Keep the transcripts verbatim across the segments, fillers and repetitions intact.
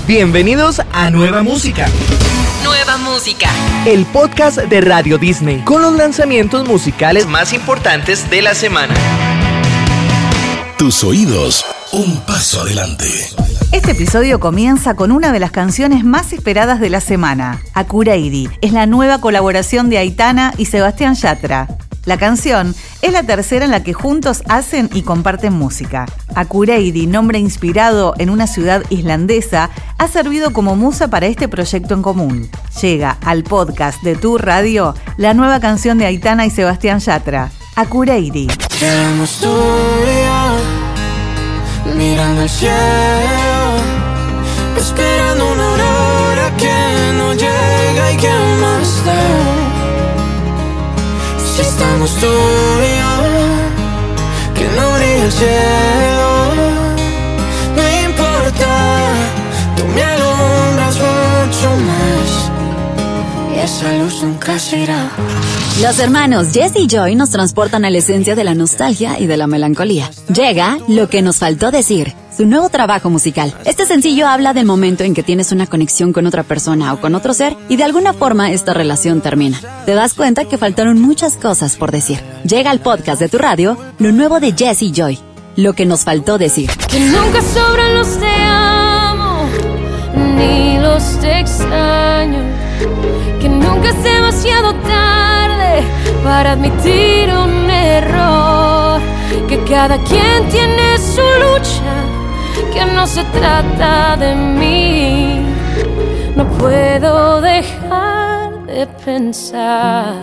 Bienvenidos a Nueva Música. Nueva Música. El podcast de Radio Disney con los lanzamientos musicales más importantes de la semana. Tus oídos, un paso adelante. Este episodio comienza con una de las canciones más esperadas de la semana. Akureyri es la nueva colaboración de Aitana y Sebastián Yatra. La canción es la tercera en la que juntos hacen y comparten música. Akureyri, nombre inspirado en una ciudad islandesa, ha servido como musa para este proyecto en común. Llega al podcast de Tu Radio la nueva canción de Aitana y Sebastián Yatra, Akureyri. Quedamos tú y yo, mirando el cielo, esperando una aurora que no llega y que más da. Si estamos tú y yo, que no brilla el cielo, no importa, tú me alumbras mucho más y esa luz nunca se irá. Los hermanos Jesse y Joy nos transportan a la esencia de la nostalgia y de la melancolía. Llega Lo que nos faltó decir, su nuevo trabajo musical. Este sencillo habla del momento en que tienes una conexión con otra persona o con otro ser y de alguna forma esta relación termina. Te das cuenta que faltaron muchas cosas por decir. Llega al podcast de Tu Radio lo nuevo de Jesse y Joy, Lo que nos faltó decir. Que nunca sobran los te amo, ni los te extraño. Que nunca es demasiado tarde para admitir un error. Que cada quien tiene su lucha, que no se trata de mí. No puedo dejar de pensar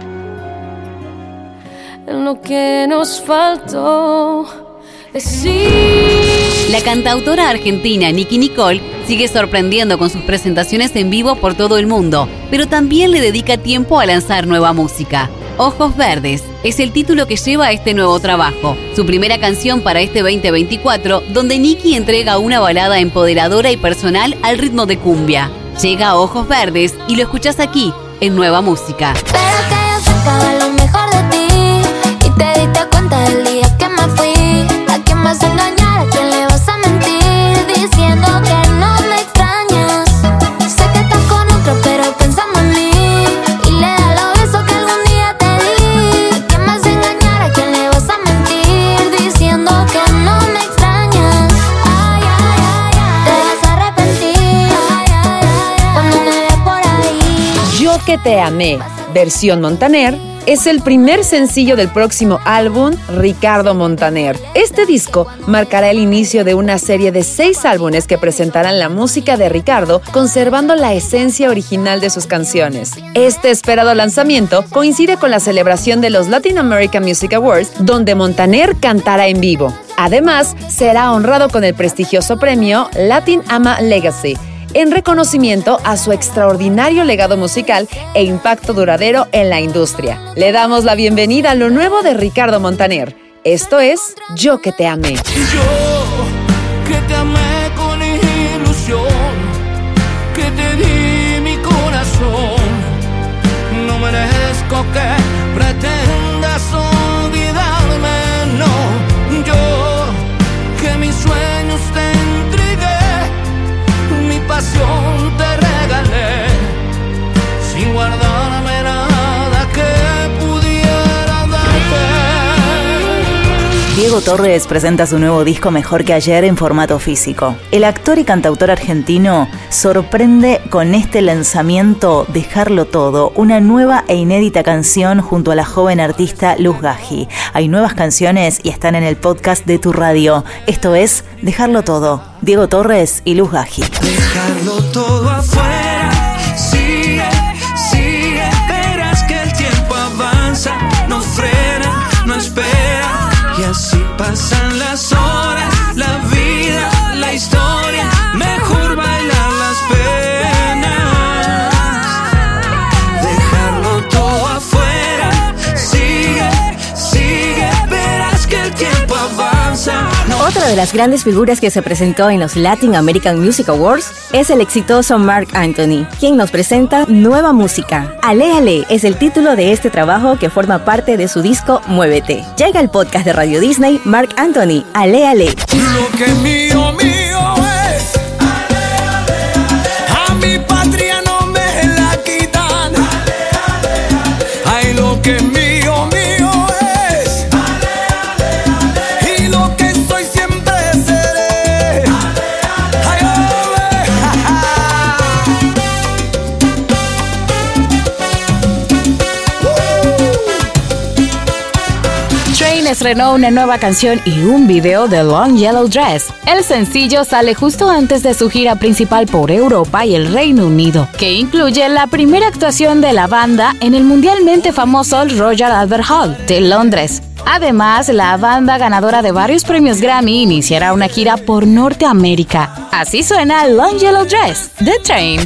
en lo que nos faltó decir. La cantautora argentina Nicki Nicole sigue sorprendiendo con sus presentaciones en vivo por todo el mundo, pero también le dedica tiempo a lanzar nueva música. Ojos Verdes es el título que lleva este nuevo trabajo, su primera canción para este veinte veinticuatro, donde Nicki entrega una balada empoderadora y personal al ritmo de cumbia. Llega Ojos Verdes y lo escuchás aquí, en Nueva Música. Pero que yo sacaba lo mejor de ti y te diste cuenta del día que me fui. ¿A quién vas a engañar? ¿A quién le vas a mentir? Diciendo que no me extrañas. Sé que estás con otro, pero pensando en mí. Y le da los besos que algún día te di. ¿A quién vas a engañar? ¿A quién le vas a mentir? Diciendo que no me extrañas. Ay, ay, ay, ay. Te vas a arrepentir. Ay, ay, ay, ay. Cuando me veas por ahí. Yo que te amé, versión Montaner, es el primer sencillo del próximo álbum Ricardo Montaner. Este disco marcará el inicio de una serie de seis álbumes que presentarán la música de Ricardo, conservando la esencia original de sus canciones. Este esperado lanzamiento coincide con la celebración de los Latin American Music Awards, donde Montaner cantará en vivo. Además, será honrado con el prestigioso premio Latin AMA Legacy, en reconocimiento a su extraordinario legado musical e impacto duradero en la industria. Le damos la bienvenida a lo nuevo de Ricardo Montaner. Esto es Yo que te amé. Yo que te amé con ilusión, que te di mi corazón. No merezco que pretendas olvidarme, no. Yo que mis sueños te entregué, mi pasión te regalé, sin guardarme nada que pudiera darte. Diego Torres presenta su nuevo disco Mejor que ayer en formato físico. El actor y cantautor argentino sorprende con este lanzamiento Dejarlo Todo, una nueva e inédita canción junto a la joven artista Luz Gaji. Hay nuevas canciones y están en el podcast de Tu Radio. Esto es Dejarlo Todo, Diego Torres y Luz Gaji. Dejarlo todo afuera, sigue, sigue, verás que el tiempo avanza, no frena, no espera, y así pasan las horas, la vida, la historia, mejor bailar las penas. Dejarlo todo afuera, sigue, sigue, verás que el tiempo avanza. No. Otra de las grandes figuras que se presentó en los Latin American Music Awards es el exitoso Marc Anthony, quien nos presenta nueva música. Ale Ale es el título de este trabajo que forma parte de su disco Muévete. Llega el podcast de Radio Disney, Marc Anthony, Ale Ale. Lo que mío, mío es. Ale, ale. estrenó una nueva canción y un video de Long Yellow Dress. El sencillo sale justo antes de su gira principal por Europa y el Reino Unido, que incluye la primera actuación de la banda en el mundialmente famoso Royal Albert Hall de Londres. Además, la banda ganadora de varios premios Grammy iniciará una gira por Norteamérica. Así suena Long Yellow Dress, The Train.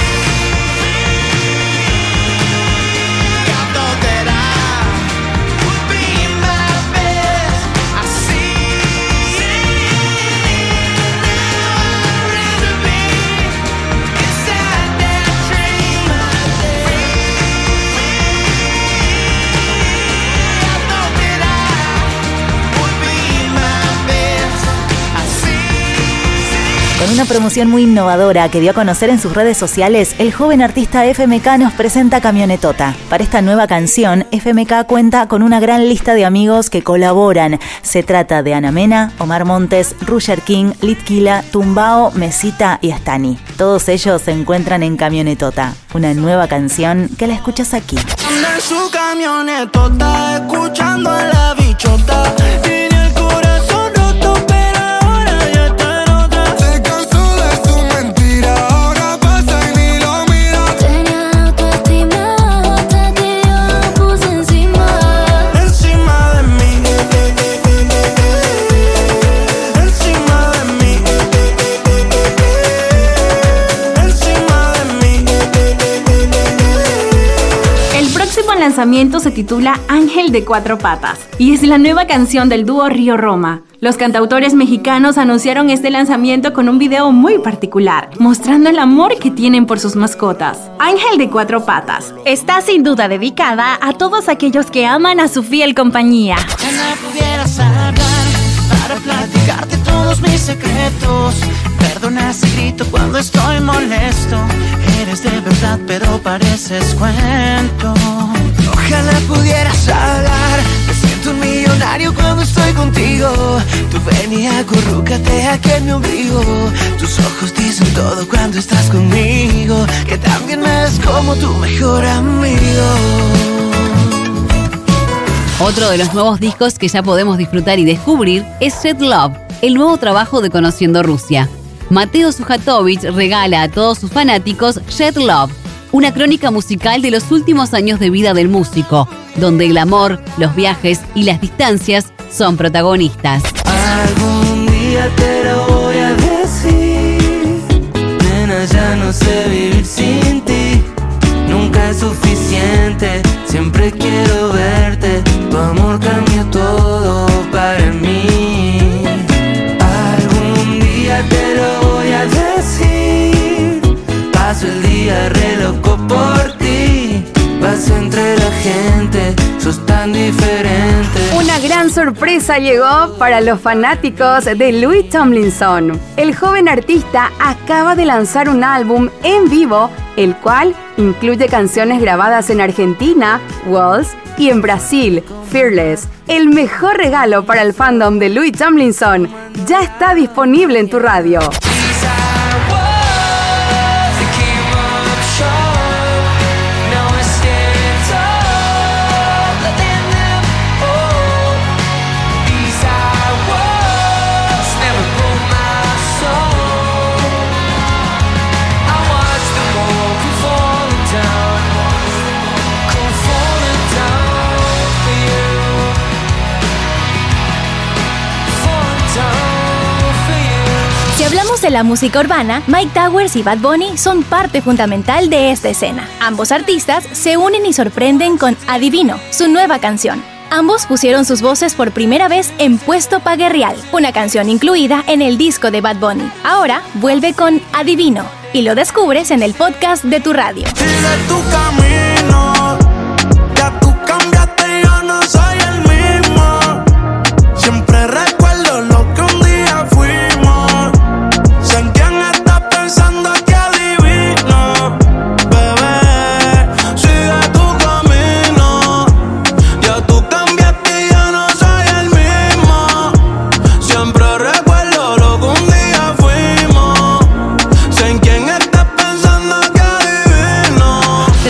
Con una promoción muy innovadora que dio a conocer en sus redes sociales, el joven artista F M K nos presenta Camionetota. Para esta nueva canción, F M K cuenta con una gran lista de amigos que colaboran. Se trata de Ana Mena, Omar Montes, Roger King, Litquila, Tumbao, Mesita y Astani. Todos ellos se encuentran en Camionetota, una nueva canción que la escuchas aquí. En su camionetota, escuchando a la bichota. El lanzamiento se titula Ángel de Cuatro Patas y es la nueva canción del dúo Río Roma. Los cantautores mexicanos anunciaron este lanzamiento con un video muy particular, mostrando el amor que tienen por sus mascotas. Ángel de Cuatro Patas está sin duda dedicada a todos aquellos que aman a su fiel compañía. Ya no pudieras hablar para platicarte todos mis secretos. Perdona si grito cuando estoy molesto. Eres de verdad pero pareces cuento. Ojalá pudieras hablar. Me siento un millonario cuando estoy contigo. Tú ven y acurrúcate aquí en mi ombligo. Tus ojos dicen todo cuando estás conmigo. Que también me ves como tu mejor amigo. Otro de los nuevos discos que ya podemos disfrutar y descubrir es Shed Love, el nuevo trabajo de Conociendo Rusia. Mateo Sujatovich regala a todos sus fanáticos Shed Love, una crónica musical de los últimos años de vida del músico, donde el amor, los viajes y las distancias son protagonistas. Algún día te lo voy a decir, nena, ya no sé vivir sin ti. Nunca es suficiente, siempre quiero verte. Tu amor cambió todo para mí. Algún día te lo voy a decir. Paso el día re loco por ti. Paso entre la gente, sos tan diferente. Una gran sorpresa llegó para los fanáticos de Louis Tomlinson. El joven artista acaba de lanzar un álbum en vivo, el cual incluye canciones grabadas en Argentina, Walls, y en Brasil, Fearless. El mejor regalo para el fandom de Louis Tomlinson ya está disponible en tu radio. Hablamos de la música urbana, Mike Towers y Bad Bunny son parte fundamental de esta escena. Ambos artistas se unen y sorprenden con Adivino, su nueva canción. Ambos pusieron sus voces por primera vez en Puesto Pa' Guerrear, una canción incluida en el disco de Bad Bunny. Ahora vuelve con Adivino y lo descubres en el podcast de tu radio. Sigue tu camino, ya tú cambiaste, yo no soy el mismo. Siempre recuerdo lo que un día fuimos. Sé en quién estás pensando que adivino. Bebé, sigue tu camino, ya tú cambiaste y yo no soy el mismo. Siempre recuerdo lo que un día fuimos. Sé en quién estás pensando que adivino. trescientas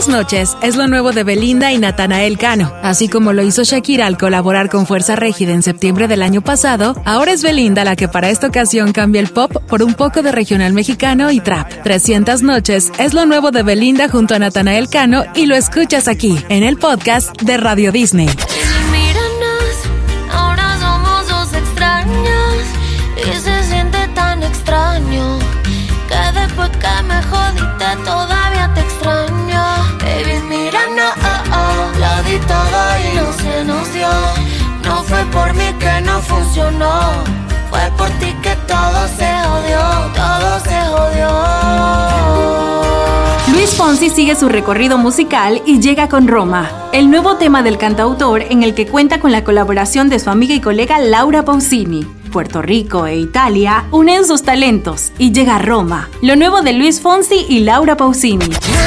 trescientas noches es lo nuevo de Belinda y Natanael Cano. Así como lo hizo Shakira al colaborar con Fuerza Régida en septiembre del año pasado, ahora es Belinda la que para esta ocasión cambia el pop por un poco de regional mexicano y trap. trescientas noches es lo nuevo de Belinda junto a Natanael Cano y lo escuchas aquí, en el podcast de Radio Disney. Míranos, ahora somos dos extraños y se siente tan extraño que después que me jodiste todavía te extraño. Baby, míranos, oh, oh, la di todo y no se nos dio. No fue por mí que no funcionó, fue por ti que todo se jodió, todo se jodió. Luis Fonsi sigue su recorrido musical y llega con Roma, el nuevo tema del cantautor en el que cuenta con la colaboración de su amiga y colega Laura Pausini. Puerto Rico e Italia unen sus talentos y llega Roma, lo nuevo de Luis Fonsi y Laura Pausini.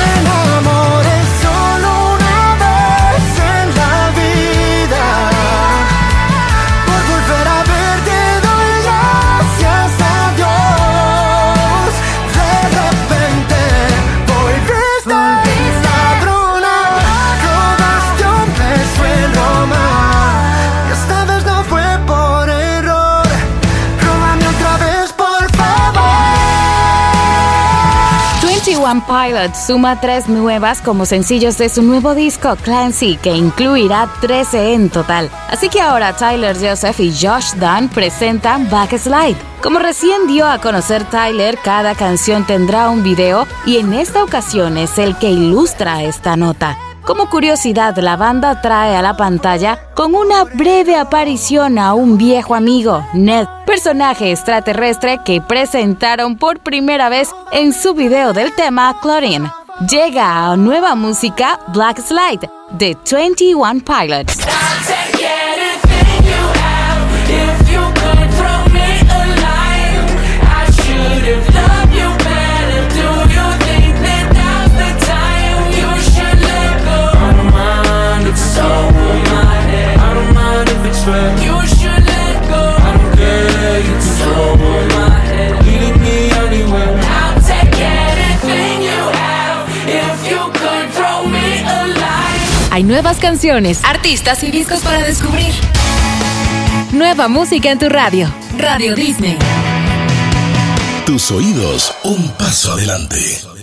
twenty-one Pilots suma tres nuevas como sencillos de su nuevo disco Clancy, que incluirá trece en total. Así que ahora Tyler Joseph y Josh Dun presentan Backslide. Como recién dio a conocer Tyler, cada canción tendrá un video y en esta ocasión es el que ilustra esta nota. Como curiosidad, la banda trae a la pantalla con una breve aparición a un viejo amigo, Ned, personaje extraterrestre que presentaron por primera vez en su video del tema Chlorine. Llega a nueva música Black Slide de twenty-one Pilots. You should let go. I don't care. You control my head, leading me anywhere. I'll take anything you have if you could throw me a line. Hay nuevas canciones, artistas y discos para descubrir. Nueva música en tu radio. Radio Disney. Tus oídos, un paso adelante.